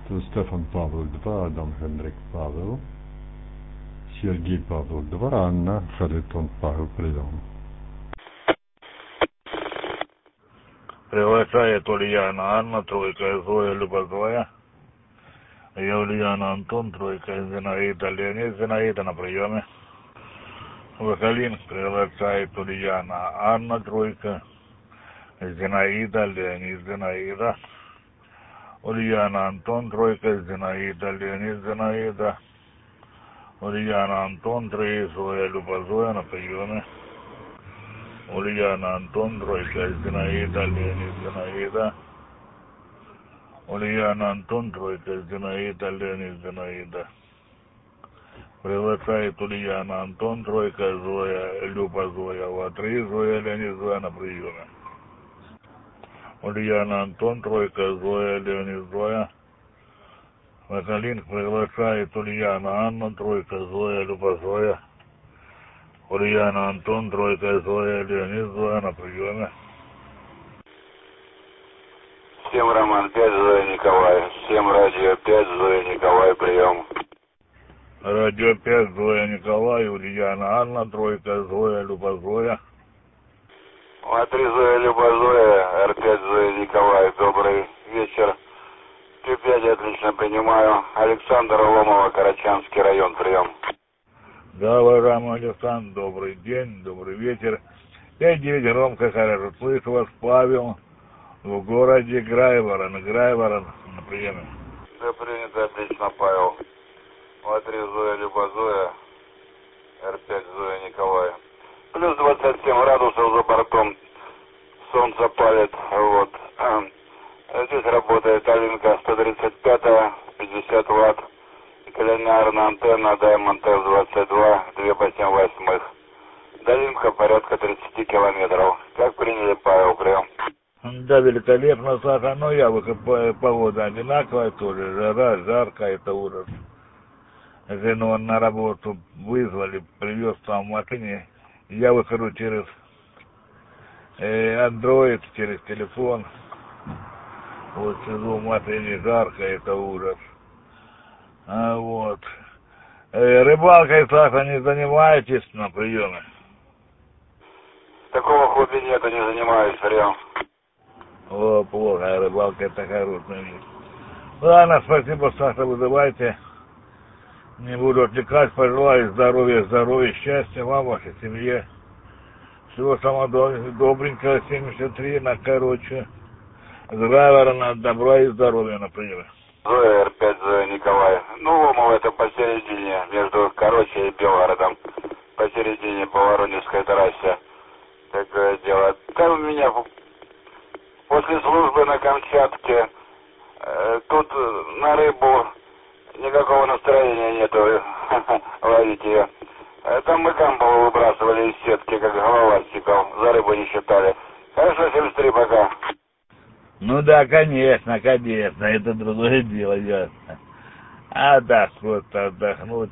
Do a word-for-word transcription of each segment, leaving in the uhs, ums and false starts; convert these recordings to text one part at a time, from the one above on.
То Стефан Павел два, Адам Хендрик Павел, Сергей Павел два, Анна Харитон Павел, прием. Приглашает Ульяна Анна, тройка Зоя, Люба Зоя. Я Ульяна Антон, тройка Зинаида Леонид, Зинаида на приеме. Вахалин приглашает Ульяна Анна, тройка Зинаида Леонид, Зинаида. Ульяна Антон, тройка Зинаида Леонид, Зинаида. Ульяна Антон, три Зоя, Люба Зоя на приеме. Ульяна Антон, тройка Зинаида Леонид, Зинаида. Ульяна Антон, тройка Зинаида Леонид, Зинаида. Приглашает Ульяна Антон, тройка Зоя, Люба Зоя, вот три Зоя, Леонид Зоя на приеме. Ульяна Антон, тройка Зоя, Леонид Зоя. Василин приглашает Ульяна Анна, тройка Зоя, Люба Зоя. Ульяна Антон, тройка Зоя, Леонид Зоя на приеме. Всем Роман пять, Зоя Николай. Всем радио пять, Зоя Николай, прием. Радио пять, Зоя Николай, Ульяна Анна, тройка Зоя, Люба Зоя. три Зоя, Люба Зоя, эр пять, Зоя Николай, добрый вечер. Т пять отлично принимаю. Александр Ломова, Карачанский район, прием. Да, уважаемый Александр, добрый день, добрый вечер. пять девять громко хорошо слышу вас, Павел, в городе Грайворон, Грайворон на приеме. Да, принято, отлично, Павел. три Зоя, Люба Зоя, эр пять, Зоя Николая. Плюс двадцать семь градусов за бортом, солнце палит, вот. Здесь работает Алинка сто тридцать пять, пятьдесят ватт. Калинарная антенна Diamond эф двадцать два, два по семь восьмых. Дальность порядка тридцать километров. Как приняли, Павел, прием? Да, великолепно, Саша, но я вот погода одинаковая тоже, жара, жарко, это ужас. Жену на работу вызвали, привез там в машине, я выхожу через э, Android, через телефон, вот сижу в машине, жарко, это ужас. А, вот. Э, рыбалкой, Саша, не занимаетесь на приеме? Такого хобби нету, не занимаюсь, прием. О, плохо, рыбалка это хорошая вещь. Ладно, спасибо, Саша, вызывайте. Не буду отвлекать, пожелаю здоровья, здоровья, счастья вам, вашей семье. Всего самого добренького, семьдесят три, на короче. Здравия, на добра и здоровья на приеме. Зоя, эр пять, Зоя Николай. Ну, Ломова это посередине, между Короче и Белгородом. Посередине по Воронежской трассе. Такое дело. Там у меня после службы на Камчатке, э, тут на рыбу никакого настроения нету ловить ее. Там мы камбалу выбрасывали из сетки, как головастиков, за рыбу не считали. Хорошо, семьдесят три, пока. Ну да, конечно, конечно, это другое дело, ясно. А да, просто отдохнуть.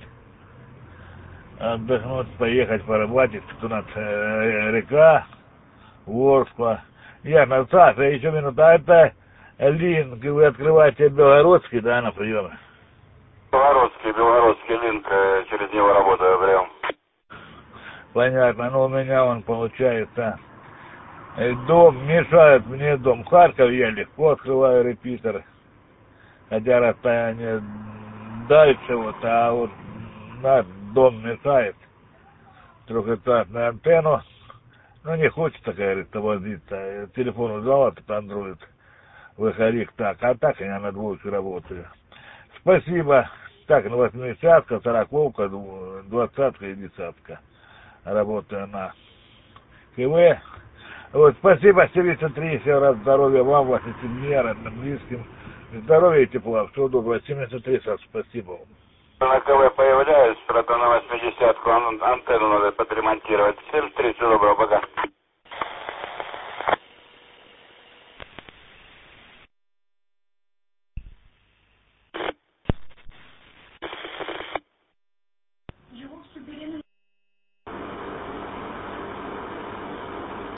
Отдохнуть, поехать порыбачить, тут у нас э, река, Ворскла. Ясно, Саша, еще минута, а это линк, вы открываете Белгородский, да, на приеме? Белгородский, Белгородский линк, через него работаю, прям. Понятно, но у меня он получается, дом, мешает мне дом, Харьков я легко открываю репитер, хотя расстояние дальше, вот, а вот наш дом мешает, трехэтажную антенну, ну не хочется, говорится, возиться, телефон узял, этот андроид, выходик, так, а так я на двойке работаю. Спасибо. Так, на восьмидесятка, сороковка, двадцатка и десятка. Работаю на КВ. Вот, спасибо, семьдесят три, всего раз здоровья вам, вашей семье, родным, близким. Здоровья и тепла. Всего доброго. семьдесят три, Саш, спасибо вам. На КВ появляюсь, правда, на восьмидесятку антенну надо подремонтировать. семьдесят три, всего доброго, пока.